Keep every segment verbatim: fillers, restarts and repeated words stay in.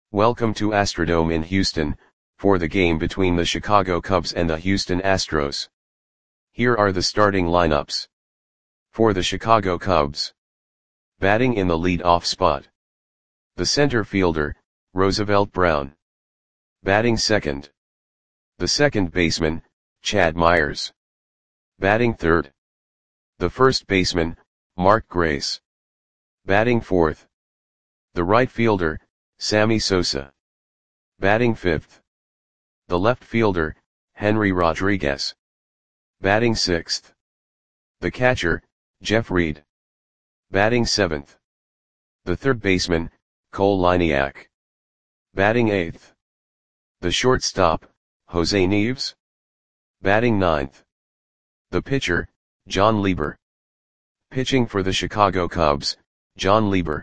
Welcome to Astrodome in Houston, for the game between the Chicago Cubs and the Houston Astros. Here are the starting lineups. For the Chicago Cubs. Batting in the lead-off spot. The center fielder, Roosevelt Brown. Batting second. The second baseman, Chad Myers. Batting third. The first baseman, Mark Grace. Batting fourth. The right fielder, Sammy Sosa. Batting fifth. The left fielder, Henry Rodriguez. Batting sixth. The catcher, Jeff Reed. Batting seventh. The third baseman, Cole Liniak. Batting eighth. The shortstop, Jose Neves. Batting ninth. The pitcher, John Lieber. Pitching for the Chicago Cubs, John Lieber.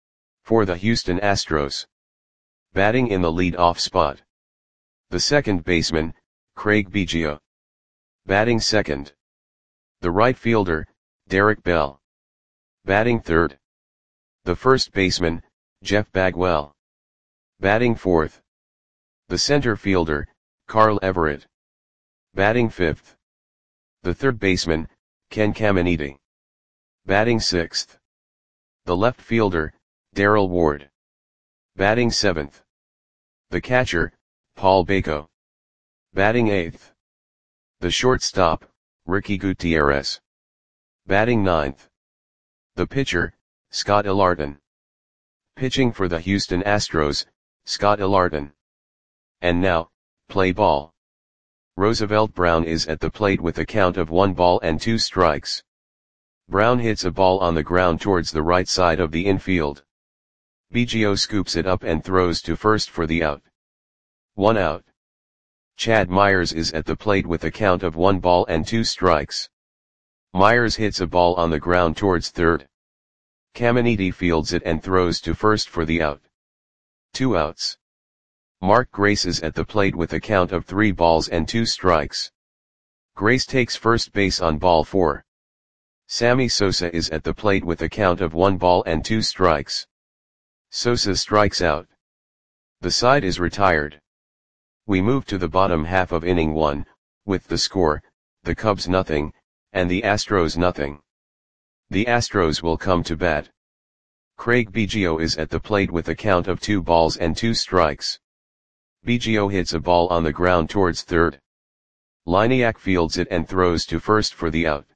For the Houston Astros. Batting in the lead-off spot. The second baseman, Craig Biggio. Batting second. The right fielder, Derek Bell. Batting third. The first baseman, Jeff Bagwell. Batting fourth. The center fielder, Carl Everett. Batting fifth. The third baseman, Ken Caminiti. Batting sixth. The left fielder, Darrell Ward. Batting seventh. The catcher, Paul Bako. Batting eighth. The shortstop, Ricky Gutierrez. Batting ninth. The pitcher, Scott Ilarton. Pitching for the Houston Astros, Scott Ilarton. And now, play ball. Roosevelt Brown is at the plate with a count of one ball and two strikes. Brown hits a ball on the ground towards the right side of the infield. Biggio scoops it up and throws to first for the out. One out. Chad Myers is at the plate with a count of one ball and two strikes. Myers hits a ball on the ground towards third. Caminiti fields it and throws to first for the out. Two outs. Mark Grace is at the plate with a count of three balls and two strikes. Grace takes first base on ball four. Sammy Sosa is at the plate with a count of one ball and two strikes. Sosa strikes out. The side is retired. We move to the bottom half of inning one, with the score, the Cubs nothing, and the Astros nothing. The Astros will come to bat. Craig Biggio is at the plate with a count of two balls and two strikes. Biggio hits a ball on the ground towards third. Liniak fields it and throws to first for the out.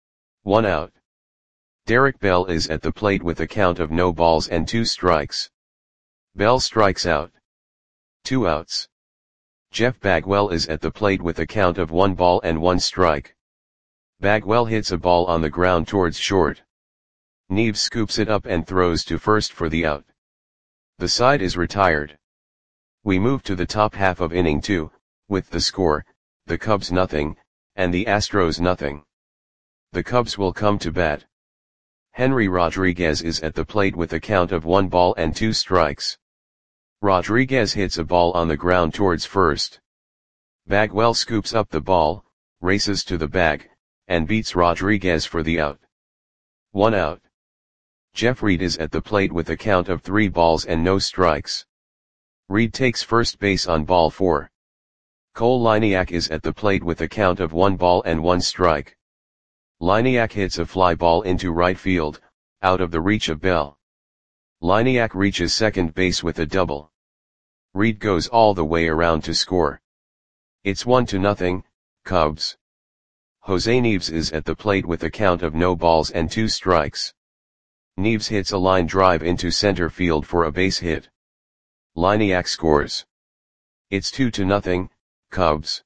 One out. Derek Bell is at the plate with a count of no balls and two strikes. Bell strikes out. Two outs. Jeff Bagwell is at the plate with a count of one ball and one strike. Bagwell hits a ball on the ground towards short. Neves scoops it up and throws to first for the out. The side is retired. We move to the top half of inning two, with the score, the Cubs nothing, and the Astros nothing. The Cubs will come to bat. Henry Rodriguez is at the plate with a count of one ball and two strikes. Rodriguez hits a ball on the ground towards first. Bagwell scoops up the ball, races to the bag, and beats Rodriguez for the out. One out. Jeff Reed is at the plate with a count of three balls and no strikes. Reed takes first base on ball four. Cole Liniak is at the plate with a count of one ball and one strike. Liniak hits a fly ball into right field, out of the reach of Bell. Liniak reaches second base with a double. Reed goes all the way around to score. It's one to nothing, Cubs. Jose Neves is at the plate with a count of no balls and two strikes. Neves hits a line drive into center field for a base hit. Liniak scores. It's two to nothing, Cubs.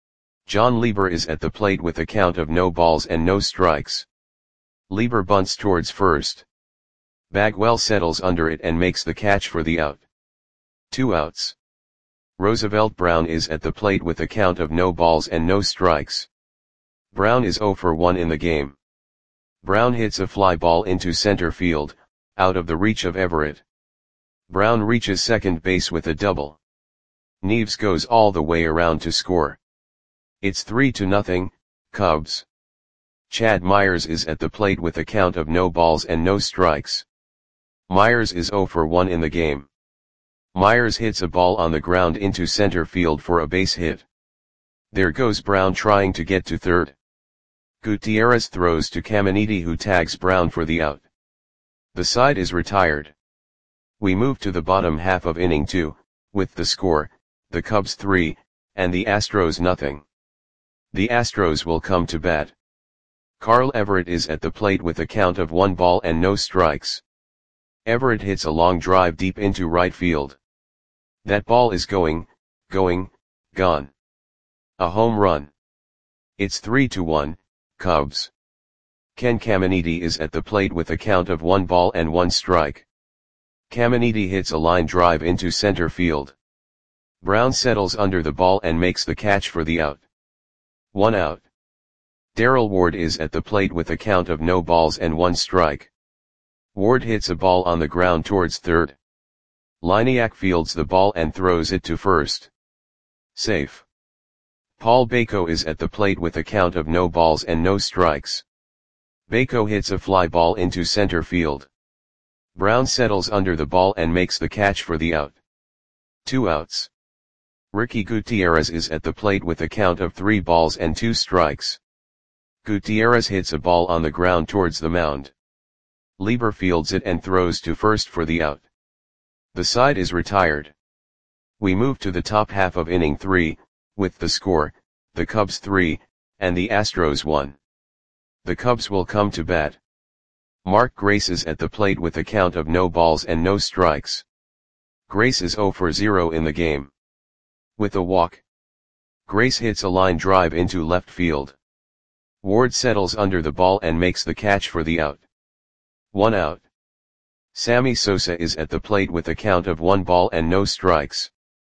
John Lieber is at the plate with a count of no balls and no strikes. Lieber bunts towards first. Bagwell settles under it and makes the catch for the out. Two outs. Roosevelt Brown is at the plate with a count of no balls and no strikes. Brown is zero for one in the game. Brown hits a fly ball into center field, out of the reach of Everett. Brown reaches second base with a double. Neves goes all the way around to score. It's three to nothing, Cubs. Chad Myers is at the plate with a count of no balls and no strikes. Myers is zero for one in the game. Myers hits a ball on the ground into center field for a base hit. There goes Brown trying to get to third. Gutierrez throws to Caminiti, who tags Brown for the out. The side is retired. We move to the bottom half of inning two, with the score, the Cubs three, and the Astros nothing. The Astros will come to bat. Carl Everett is at the plate with a count of one ball and no strikes. Everett hits a long drive deep into right field. That ball is going, going, gone. A home run. It's three to one, Cubs. Ken Caminiti is at the plate with a count of one ball and one strike. Caminiti hits a line drive into center field. Brown settles under the ball and makes the catch for the out. One out. Darrell Ward is at the plate with a count of no balls and one strike. Ward hits a ball on the ground towards third. Liniak fields the ball and throws it to first. Safe. Paul Bako is at the plate with a count of no balls and no strikes. Bako hits a fly ball into center field. Brown settles under the ball and makes the catch for the out. Two outs. Ricky Gutierrez is at the plate with a count of three balls and two strikes. Gutierrez hits a ball on the ground towards the mound. Lieber fields it and throws to first for the out. The side is retired. We move to the top half of inning three, with the score, the Cubs three, and the Astros one. The Cubs will come to bat. Mark Grace is at the plate with a count of no balls and no strikes. Grace is zero for zero in the game. With a walk, Grace hits a line drive into left field. Ward settles under the ball and makes the catch for the out. One out. Sammy Sosa is at the plate with a count of one ball and no strikes.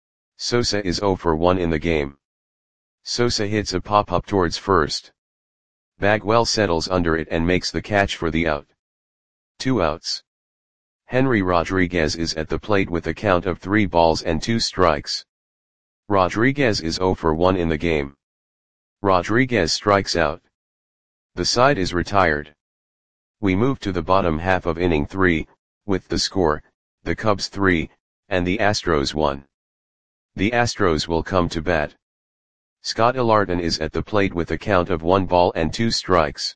Sosa is zero for one in the game. Sosa hits a pop-up towards first. Bagwell settles under it and makes the catch for the out. Two outs. Henry Rodriguez is at the plate with a count of three balls and two strikes. Rodriguez is zero for one in the game. Rodriguez strikes out. The side is retired. We move to the bottom half of inning three, with the score, the Cubs three, and the Astros one. The Astros will come to bat. Scott Ilarton is at the plate with a count of one ball and two strikes.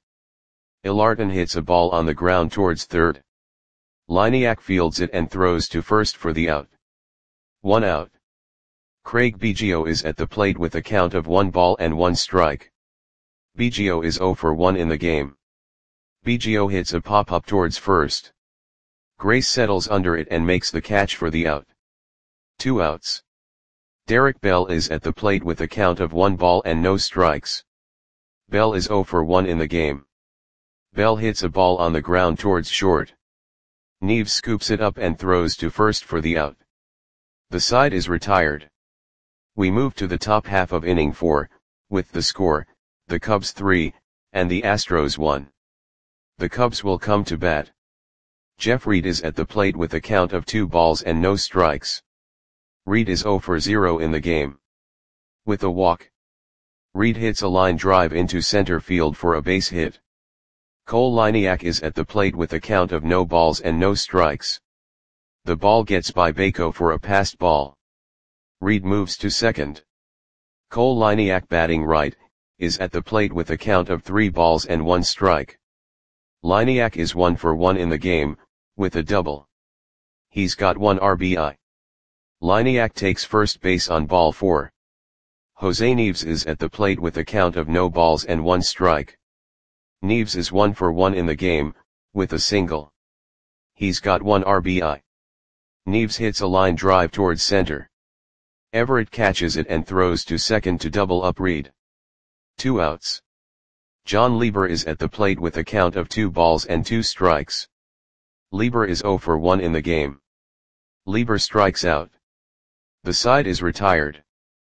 Ilarton hits a ball on the ground towards third. Liniak fields it and throws to first for the out. One out. Craig Biggio is at the plate with a count of one ball and one strike. Biggio is zero for one in the game. Biggio hits a pop-up towards first. Grace settles under it and makes the catch for the out. Two outs. Derek Bell is at the plate with a count of one ball and no strikes. Bell is zero for one in the game. Bell hits a ball on the ground towards short. Neves scoops it up and throws to first for the out. The side is retired. We move to the top half of inning four, with the score, the Cubs three, and the Astros one. The Cubs will come to bat. Jeff Reed is at the plate with a count of two balls and no strikes. Reed is zero for zero in the game. With a walk, Reed hits a line drive into center field for a base hit. Cole Liniak is at the plate with a count of no balls and no strikes. The ball gets by Bako for a passed ball. Reed moves to second. Cole Liniak, batting right, is at the plate with a count of three balls and one strike. Liniak is one for one in the game, with a double. He's got one R B I. Liniak takes first base on ball four. Jose Neves is at the plate with a count of no balls and one strike. Neves is one for one in the game, with a single. He's got one R B I. Neves hits a line drive towards center. Everett catches it and throws to second to double up Reed. Two outs. John Lieber is at the plate with a count of two balls and two strikes. Lieber is zero for one in the game. Lieber strikes out. The side is retired.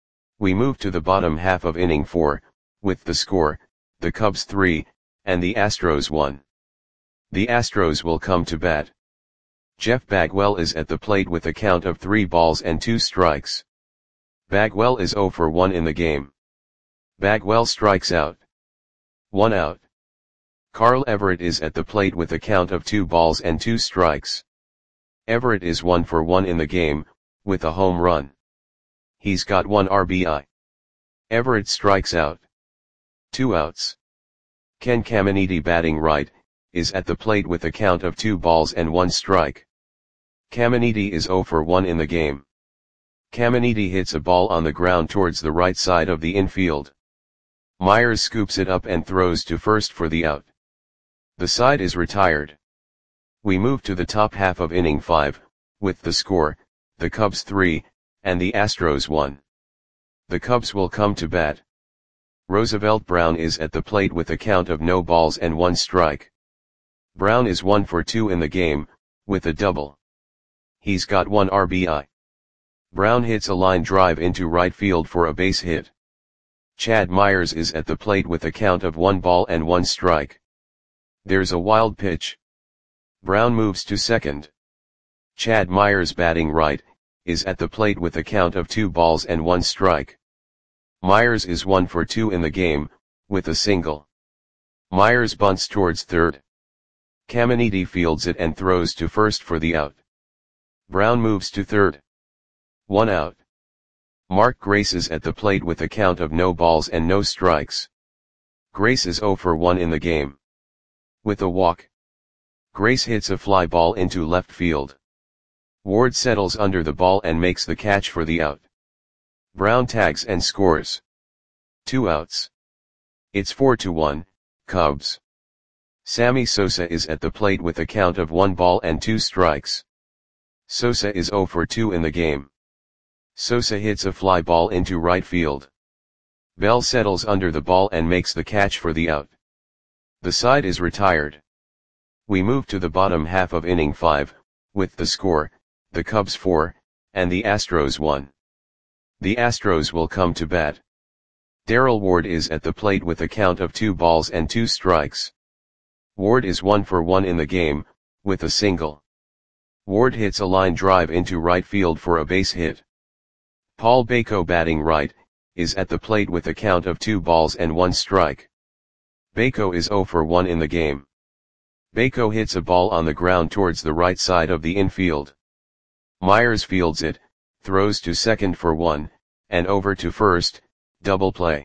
We move to the bottom half of inning four, with the score, the Cubs three, and the Astros one. The Astros will come to bat. Jeff Bagwell is at the plate with a count of three balls and two strikes. Bagwell is zero for one in the game. Bagwell strikes out. One out. Carl Everett is at the plate with a count of two balls and two strikes. Everett is one for one in the game, with a home run. He's got one R B I. Everett strikes out. Two outs. Ken Caminiti, batting right, is at the plate with a count of two balls and one strike. Caminiti is zero for one in the game. Caminiti hits a ball on the ground towards the right side of the infield. Myers scoops it up and throws to first for the out. The side is retired. We move to the top half of inning five, with the score, the Cubs three, and the Astros one. The Cubs will come to bat. Roosevelt Brown is at the plate with a count of no balls and one strike. Brown is one for two in the game, with a double. He's got one R B I. Brown hits a line drive into right field for a base hit. Chad Myers is at the plate with a count of one ball and one strike. There's a wild pitch. Brown moves to second. Chad Myers, batting right, is at the plate with a count of two balls and one strike. Myers is one for two in the game, with a single. Myers bunts towards third. Caminiti fields it and throws to first for the out. Brown moves to third. One out. Mark Grace is at the plate with a count of no balls and no strikes. Grace is zero for one in the game. With a walk. Grace hits a fly ball into left field. Ward settles under the ball and makes the catch for the out. Brown tags and scores. Two outs. It's four to one, Cubs. Sammy Sosa is at the plate with a count of one ball and two strikes. Sosa is zero for two in the game. Sosa hits a fly ball into right field. Bell settles under the ball and makes the catch for the out. The side is retired. We move to the bottom half of inning five, with the score, the Cubs four, and the Astros one. The Astros will come to bat. Darrell Ward is at the plate with a count of two balls and two strikes. Ward is one for one in the game, with a single. Ward hits a line drive into right field for a base hit. Paul Bako, batting right, is at the plate with a count of two balls and one strike. Bako is zero for one in the game. Bako hits a ball on the ground towards the right side of the infield. Myers fields it, throws to second for one, and over to first, double play.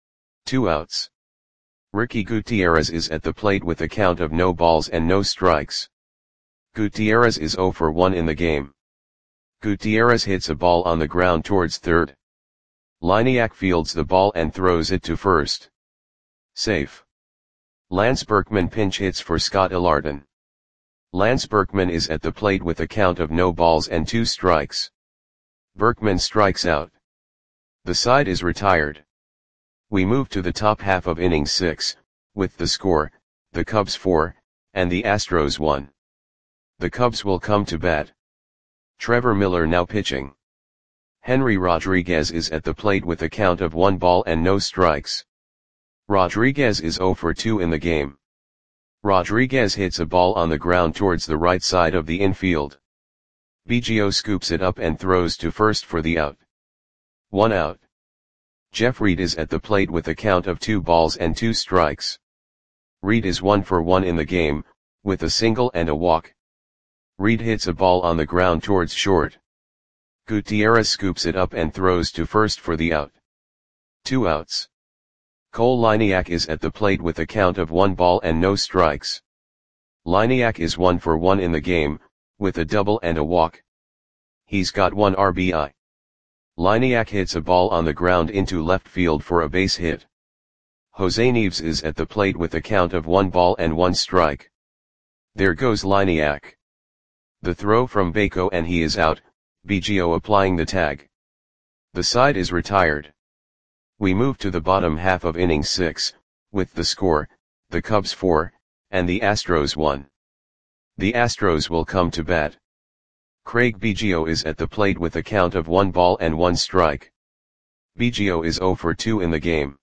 Two outs. Ricky Gutierrez is at the plate with a count of no balls and no strikes. Gutierrez is zero for one in the game. Gutierrez hits a ball on the ground towards third. Liniak fields the ball and throws it to first. Safe. Lance Berkman pinch hits for Scott Ilarden. Lance Berkman is at the plate with a count of no balls and two strikes. Berkman strikes out. The side is retired. We move to the top half of inning six, with the score, the Cubs four, and the Astros one. The Cubs will come to bat. Trevor Miller now pitching. Henry Rodriguez is at the plate with a count of one ball and no strikes. Rodriguez is zero for two in the game. Rodriguez hits a ball on the ground towards the right side of the infield. Biggio scoops it up and throws to first for the out. One out. Jeff Reed is at the plate with a count of two balls and two strikes. Reed is one for one in the game, with a single and a walk. Reed hits a ball on the ground towards short. Gutierrez scoops it up and throws to first for the out. Two outs. Cole Liniak is at the plate with a count of one ball and no strikes. Liniak is one for one in the game, with a double and a walk. He's got one R B I. Liniak hits a ball on the ground into left field for a base hit. Jose Neves is at the plate with a count of one ball and one strike. There goes Liniak. The throw from Bako and he is out, Biggio applying the tag. The side is retired. We move to the bottom half of inning six, with the score, the Cubs four, and the Astros one. The Astros will come to bat. Craig Biggio is at the plate with a count of one ball and one strike. Biggio is zero for two in the game.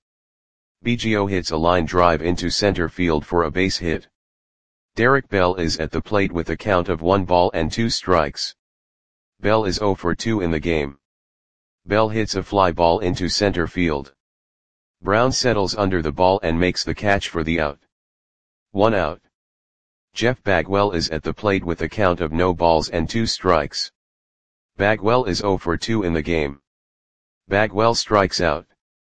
Biggio hits a line drive into center field for a base hit. Derek Bell is at the plate with a count of one ball and two strikes. Bell is zero for two in the game. Bell hits a fly ball into center field. Brown settles under the ball and makes the catch for the out. One out. Jeff Bagwell is at the plate with a count of no balls and two strikes. Bagwell is zero for two in the game. Bagwell strikes out.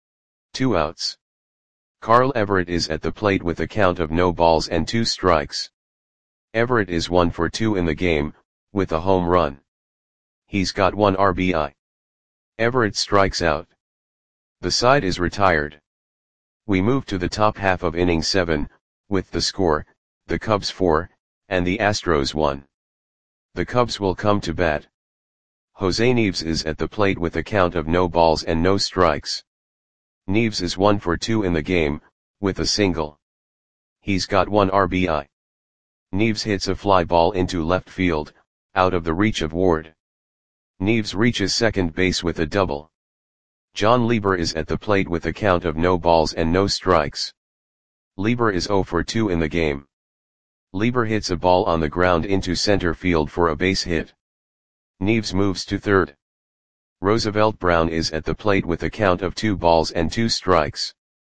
Two outs. Carl Everett is at the plate with a count of no balls and two strikes. Everett is one for two in the game, with a home run. He's got one R B I. Everett strikes out. The side is retired. We move to the top half of inning seven, with the score, the Cubs four, and the Astros one. The Cubs will come to bat. Jose Nieves is at the plate with a count of no balls and no strikes. Nieves is one for two in the game, with a single. He's got one R B I. Nieves hits a fly ball into left field, out of the reach of Ward. Nieves reaches second base with a double. John Lieber is at the plate with a count of no balls and no strikes. Lieber is zero for two in the game. Lieber hits a ball on the ground into center field for a base hit. Nieves moves to third. Roosevelt Brown is at the plate with a count of two balls and two strikes.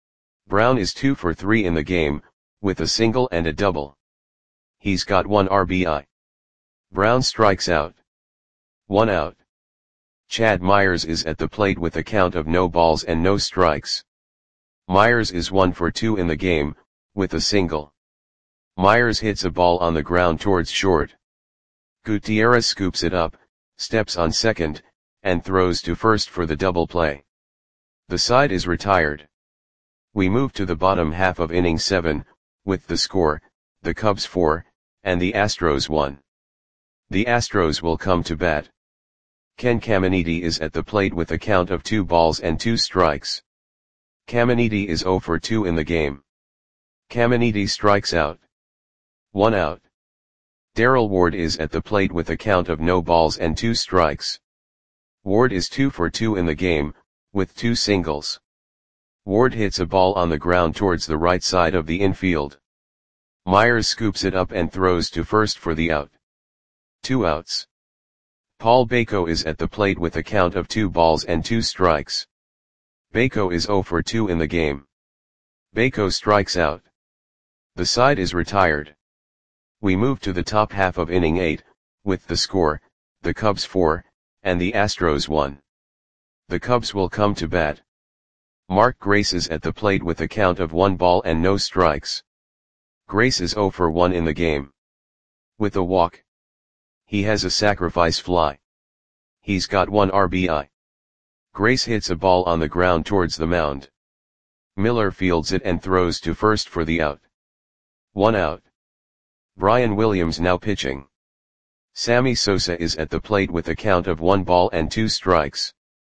Brown is two for three in the game, with a single and a double. He's got one R B I. Brown strikes out. One out. Chad Myers is at the plate with a count of no balls and no strikes. Myers is one for two in the game, with a single. Myers hits a ball on the ground towards short. Gutierrez scoops it up, steps on second, and throws to first for the double play. The side is retired. We move to the bottom half of inning seven, with the score, the Cubs four, and the Astros one. The Astros will come to bat. Ken Caminiti is at the plate with a count of two balls and two strikes. Caminiti is zero for two in the game. Caminiti strikes out. One out. Darrell Ward is at the plate with a count of no balls and two strikes. Ward is two for two in the game, with two singles. Ward hits a ball on the ground towards the right side of the infield. Myers scoops it up and throws to first for the out. Two outs. Paul Bako is at the plate with a count of two balls and two strikes. Bako is zero for two in the game. Bako strikes out. The side is retired. We move to the top half of inning eight, with the score, the Cubs four, and the Astros one. The Cubs will come to bat. Mark Grace is at the plate with a count of one ball and no strikes. Grace is zero for one in the game. With a walk. He has a sacrifice fly. He's got one R B I. Grace hits a ball on the ground towards the mound. Miller fields it and throws to first for the out. One out. Brian Williams now pitching. Sammy Sosa is at the plate with a count of one ball and two strikes.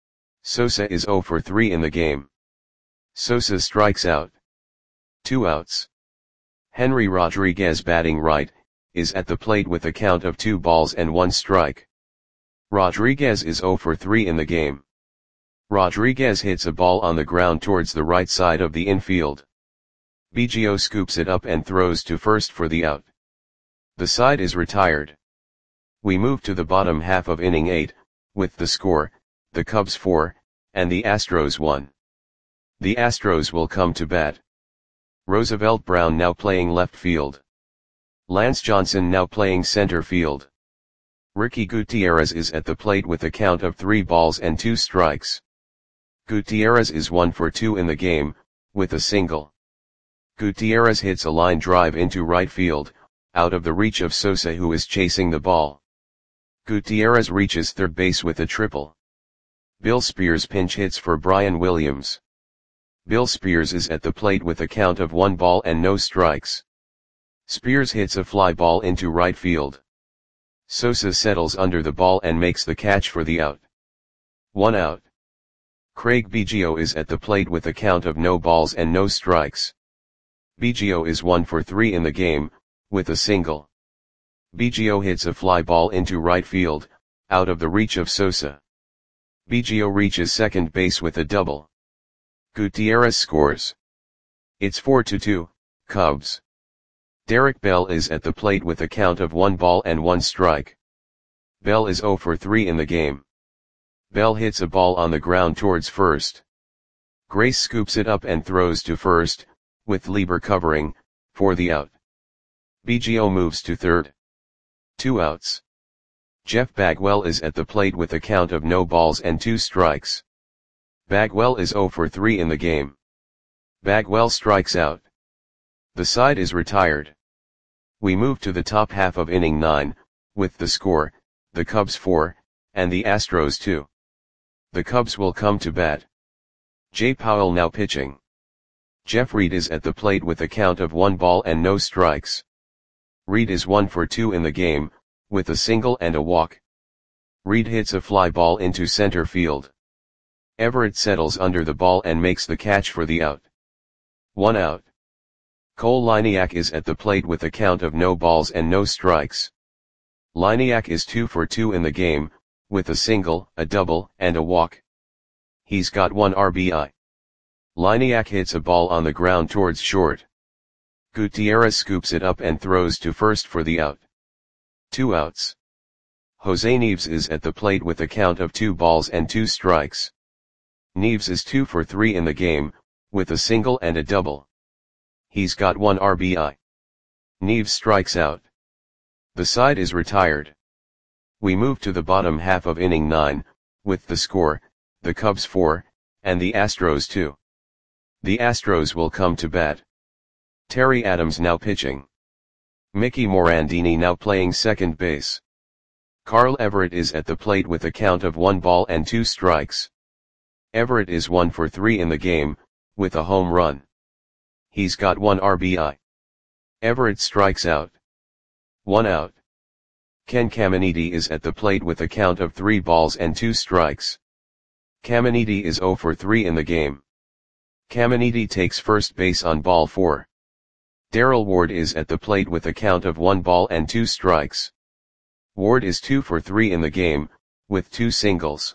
Sosa is zero for three in the game. Sosa strikes out. Two outs. Henry Rodriguez, batting right, is at the plate with a count of two balls and one strike. Rodriguez is zero for three in the game. Rodriguez hits a ball on the ground towards the right side of the infield. Biggio scoops it up and throws to first for the out. The side is retired. We move to the bottom half of inning eight, with the score, the Cubs four, and the Astros one. The Astros will come to bat. Roosevelt Brown now playing left field. Lance Johnson now playing center field. Ricky Gutierrez is at the plate with a count of three balls and two strikes. Gutierrez is one for two in the game, with a single. Gutierrez hits a line drive into right field, out of the reach of Sosa, who is chasing the ball. Gutierrez reaches third base with a triple. Bill Spears pinch hits for Brian Williams. Bill Spears is at the plate with a count of one ball and no strikes. Spears hits a fly ball into right field. Sosa settles under the ball and makes the catch for the out. One out. Craig Biggio is at the plate with a count of no balls and no strikes. Biggio is one for three in the game, with a single. Biggio hits a fly ball into right field, out of the reach of Sosa. Biggio reaches second base with a double. Gutierrez scores. It's four to two, Cubs. Derek Bell is at the plate with a count of one ball and one strike. Bell is zero for three in the game. Bell hits a ball on the ground towards first. Grace scoops it up and throws to first, with Lieber covering, for the out. Biggio moves to third. Two outs. Jeff Bagwell is at the plate with a count of no balls and two strikes. Bagwell is zero for three in the game. Bagwell strikes out. The side is retired. We move to the top half of inning nine, with the score, the Cubs four, and the Astros two. The Cubs will come to bat. Jay Powell now pitching. Jeff Reed is at the plate with a count of one ball and no strikes. Reed is one for two in the game, with a single and a walk. Reed hits a fly ball into center field. Everett settles under the ball and makes the catch for the out. One out. Cole Liniak is at the plate with a count of no balls and no strikes. Liniak is two for two in the game, with a single, a double, and a walk. He's got one R B I. Liniak hits a ball on the ground towards short. Gutierrez scoops it up and throws to first for the out. Two outs. Jose Neves is at the plate with a count of two balls and two strikes. Neves is two for three in the game, with a single and a double. He's got one R B I. Neves strikes out. The side is retired. We move to the bottom half of inning nine, with the score, the Cubs four, and the Astros two. The Astros will come to bat. Terry Adams now pitching. Mickey Morandini now playing second base. Carl Everett is at the plate with a count of one ball and two strikes. Everett is one for three in the game, with a home run. He's got one R B I. Everett strikes out. One out. Ken Caminiti is at the plate with a count of three balls and two strikes. Caminiti is zero for three in the game. Caminiti takes first base on ball four. Darrell Ward is at the plate with a count of one ball and two strikes. Ward is two for three in the game, with two singles.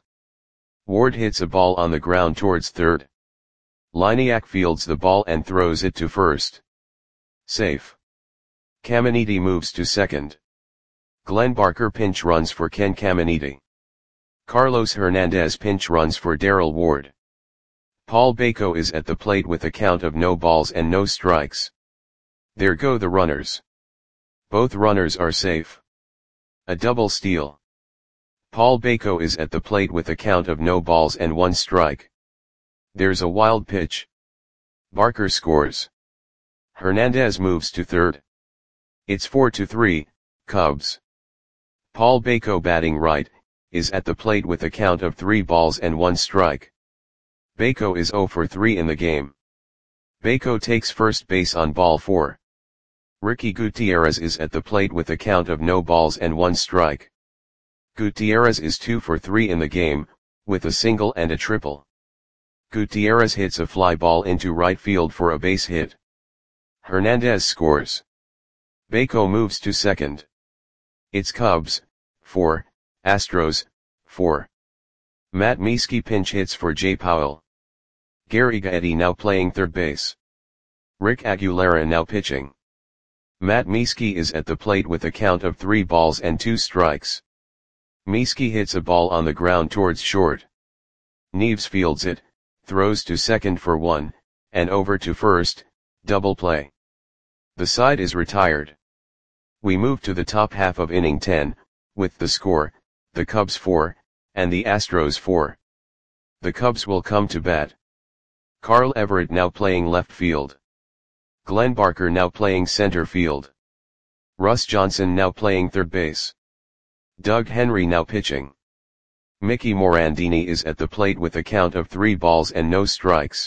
Ward hits a ball on the ground towards third. Liniak fields the ball and throws it to first. Safe. Caminiti moves to second. Glenn Barker pinch runs for Ken Caminiti. Carlos Hernandez pinch runs for Darrell Ward. Paul Bako is at the plate with a count of no balls and no strikes. There go the runners. Both runners are safe. A double steal. Paul Bako is at the plate with a count of no balls and one strike. There's a wild pitch. Barker scores. Hernandez moves to third. It's four to three, Cubs. Paul Bako batting right, is at the plate with a count of three balls and one strike. Bako is zero for three in the game. Bako takes first base on ball four. Ricky Gutierrez is at the plate with a count of no balls and one strike. Gutierrez is two for three in the game, with a single and a triple. Gutierrez hits a fly ball into right field for a base hit. Hernandez scores. Bako moves to second. It's Cubs, four, Astros, four. Matt Mieske pinch hits for Jay Powell. Gary Gaetti now playing third base. Rick Aguilera now pitching. Matt Mieske is at the plate with a count of three balls and two strikes. Mieske hits a ball on the ground towards short. Neves fields it, throws to second for one, and over to first, double play. The side is retired. We move to the top half of inning ten, with the score, the Cubs four, and the Astros four. The Cubs will come to bat. Carl Everett now playing left field. Glenn Barker now playing center field. Russ Johnson now playing third base. Doug Henry now pitching. Mickey Morandini is at the plate with a count of three balls and no strikes.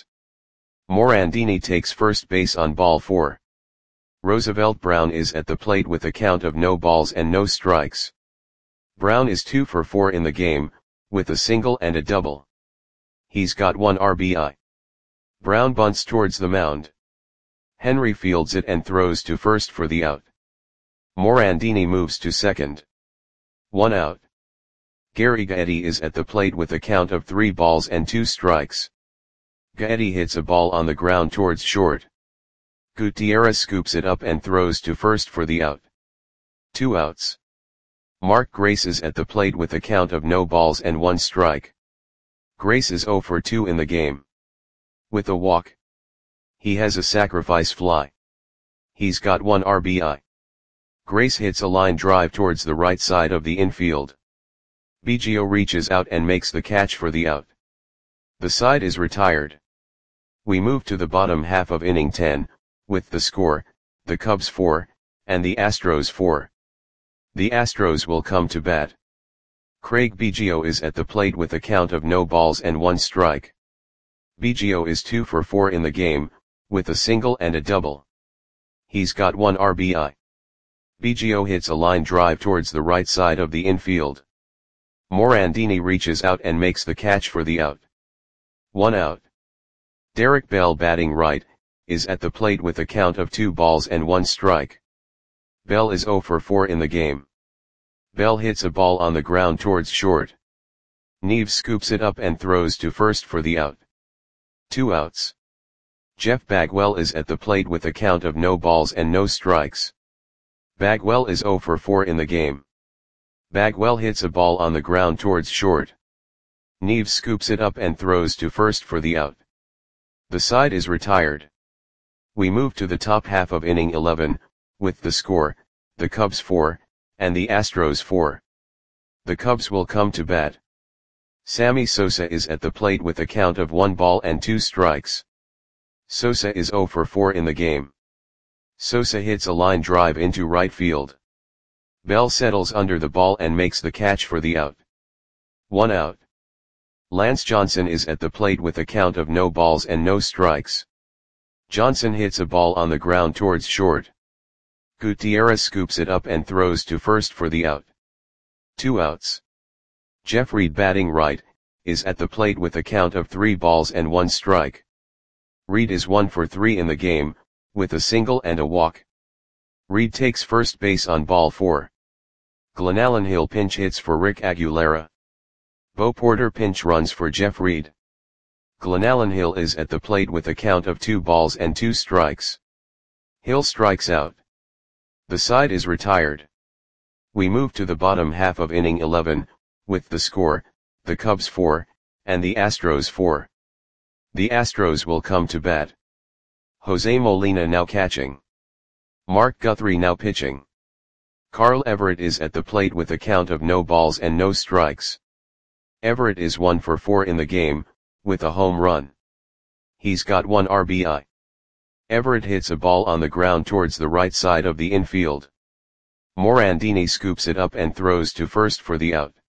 Morandini takes first base on ball four. Roosevelt Brown is at the plate with a count of no balls and no strikes. Brown is two for four in the game, with a single and a double. He's got one R B I. Brown bunts towards the mound. Henry fields it and throws to first for the out. Morandini moves to second. One out. Gary Gaetti is at the plate with a count of three balls and two strikes. Gaetti hits a ball on the ground towards short. Gutierrez scoops it up and throws to first for the out. Two outs. Mark Grace is at the plate with a count of no balls and one strike. Grace is zero for two in the game. With a walk. He has a sacrifice fly. He's got one R B I. Grace hits a line drive towards the right side of the infield. Biggio reaches out and makes the catch for the out. The side is retired. We move to the bottom half of inning ten, with the score, the Cubs four, and the Astros four. The Astros will come to bat. Craig Biggio is at the plate with a count of no balls and one strike. Biggio is two for four in the game, with a single and a double. He's got one R B I. Biggio hits a line drive towards the right side of the infield. Morandini reaches out and makes the catch for the out. One out. Derek Bell, batting right, is at the plate with a count of two balls and one strike. Bell is zero for four in the game. Bell hits a ball on the ground towards short. Neves scoops it up and throws to first for the out. Two outs. Jeff Bagwell is at the plate with a count of no balls and no strikes. Bagwell is zero for four in the game. Bagwell hits a ball on the ground towards short. Neves scoops it up and throws to first for the out. The side is retired. We move to the top half of inning eleven, with the score, the Cubs four, and the Astros four. The Cubs will come to bat. Sammy Sosa is at the plate with a count of one ball and two strikes. Sosa is zero for four in the game. Sosa hits a line drive into right field. Bell settles under the ball and makes the catch for the out. One out. Lance Johnson is at the plate with a count of no balls and no strikes. Johnson hits a ball on the ground towards short. Gutierrez scoops it up and throws to first for the out. Two outs. Jeff Reed, batting right, is at the plate with a count of three balls and one strike. Reed is one for three in the game, with a single and a walk. Reed takes first base on ball four. Glenallen Hill pinch hits for Rick Aguilera. Bo Porter pinch runs for Jeff Reed. Glenallen Hill is at the plate with a count of two balls and two strikes. Hill strikes out. The side is retired. We move to the bottom half of inning eleven, with the score, the Cubs four, and the Astros four. The Astros will come to bat. Jose Molina now catching. Mark Guthrie now pitching. Carl Everett is at the plate with a count of no balls and no strikes. Everett is one for four in the game, with a home run. He's got one R B I. Everett hits a ball on the ground towards the right side of the infield. Morandini scoops it up and throws to first for the out.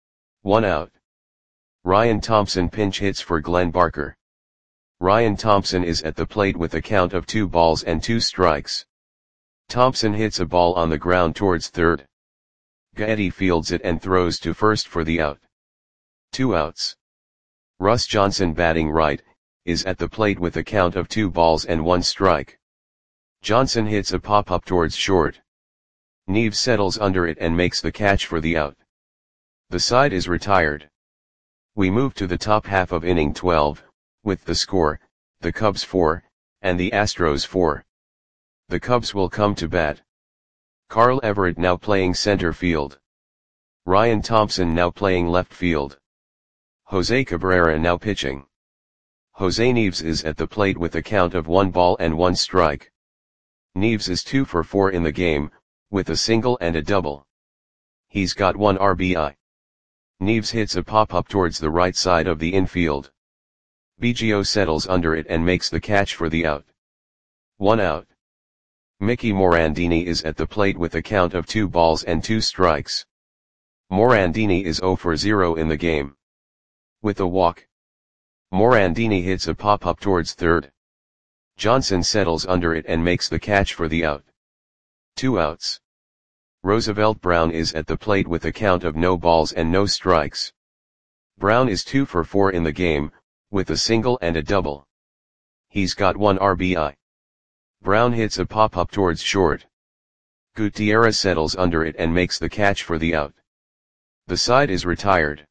One out. Ryan Thompson pinch hits for Glenn Barker. Ryan Thompson is at the plate with a count of two balls and two strikes. Thompson hits a ball on the ground towards third. Gaetti fields it and throws to first for the out. Two outs. Russ Johnson, batting right, is at the plate with a count of two balls and one strike. Johnson hits a pop-up towards short. Neves settles under it and makes the catch for the out. The side is retired. We move to the top half of inning twelve, with the score, the Cubs four, and the Astros four. The Cubs will come to bat. Carl Everett now playing center field. Ryan Thompson now playing left field. Jose Cabrera now pitching. Jose Neves is at the plate with a count of one ball and one strike. Neves is two for four in the game, with a single and a double. He's got one R B I. Neves hits a pop-up towards the right side of the infield. Biggio settles under it and makes the catch for the out. One out. Mickey Morandini is at the plate with a count of two balls and two strikes. Morandini is zero for zero in the game. With a walk. Morandini hits a pop-up towards third. Johnson settles under it and makes the catch for the out. Two outs. Roosevelt Brown is at the plate with a count of no balls and no strikes. Brown is two for four in the game, with a single and a double. He's got one R B I. Brown hits a pop-up towards short. Gutierrez settles under it and makes the catch for the out. The side is retired.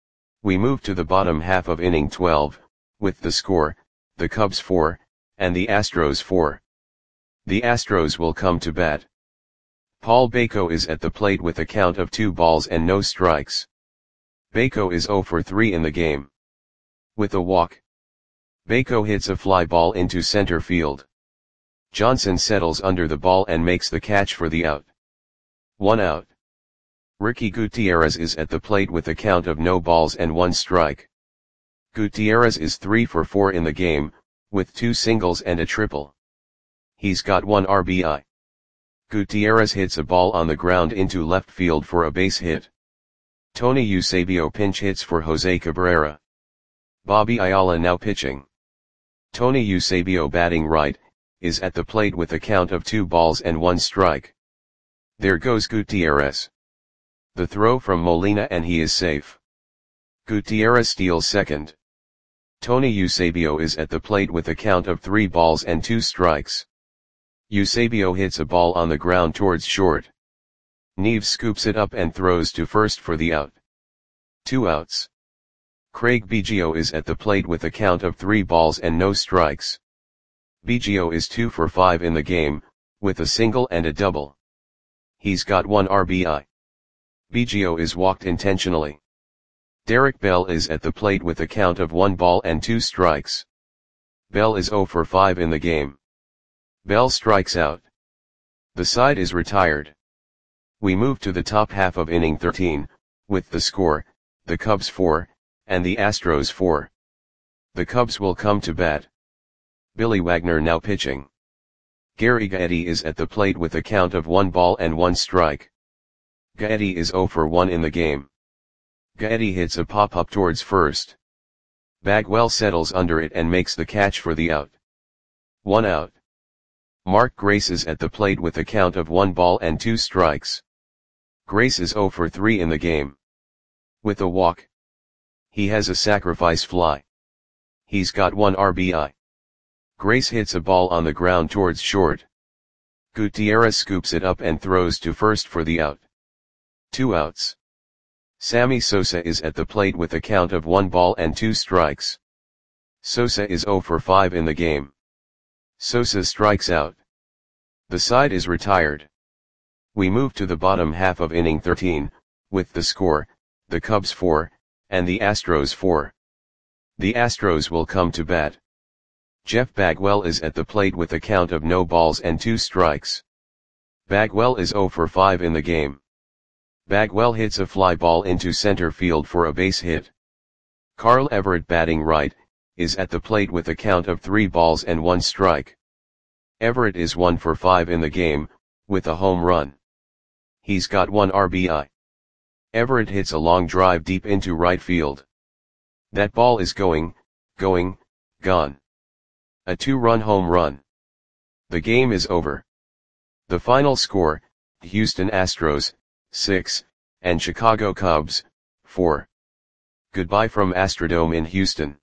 We move to the bottom half of inning twelve, with the score, the Cubs four, and the Astros four. The Astros will come to bat. Paul Bako is at the plate with a count of two balls and no strikes. Bako is zero for three in the game. With a walk. Bako hits a fly ball into center field. Johnson settles under the ball and makes the catch for the out. One out. Ricky Gutierrez is at the plate with a count of no balls and one strike. Gutierrez is three for four in the game, with two singles and a triple. He's got one R B I. Gutierrez hits a ball on the ground into left field for a base hit. Tony Eusebio pinch hits for Jose Cabrera. Bobby Ayala now pitching. Tony Eusebio batting right, is at the plate with a count of two balls and one strike. There goes Gutierrez. The throw from Molina and he is safe. Gutierrez steals second. Tony Eusebio is at the plate with a count of three balls and two strikes. Eusebio hits a ball on the ground towards short. Neves scoops it up and throws to first for the out. Two outs. Craig Biggio is at the plate with a count of three balls and no strikes. Biggio is two for five in the game, with a single and a double. He's got one R B I. Biggio is walked intentionally. Derek Bell is at the plate with a count of one ball and two strikes. Bell is zero for five in the game. Bell strikes out. The side is retired. We move to the top half of inning thirteen, with the score, the Cubs four, and the Astros four. The Cubs will come to bat. Billy Wagner now pitching. Gary Gaetti is at the plate with a count of one ball and one strike. Gaetti is zero for one in the game. Gaetti hits a pop-up towards first. Bagwell settles under it and makes the catch for the out. One out. Mark Grace is at the plate with a count of one ball and two strikes. Grace is zero for three in the game. With a walk. He has a sacrifice fly. He's got one R B I. Grace hits a ball on the ground towards short. Gutierrez scoops it up and throws to first for the out. Two outs. Sammy Sosa is at the plate with a count of one ball and two strikes. Sosa is zero for five in the game. Sosa strikes out. The side is retired. We move to the bottom half of inning thirteen, with the score, the Cubs four, and the Astros four. The Astros will come to bat. Jeff Bagwell is at the plate with a count of no balls and two strikes. Bagwell is zero for five in the game. Bagwell hits a fly ball into center field for a base hit. Carl Everett batting right, is at the plate with a count of three balls and one strike. Everett is one for five in the game, with a home run. He's got one R B I. Everett hits a long drive deep into right field. That ball is going, going, gone. A two-run home run. The game is over. The final score, Houston Astros, six, and Chicago Cubs, four. Goodbye from Astrodome in Houston.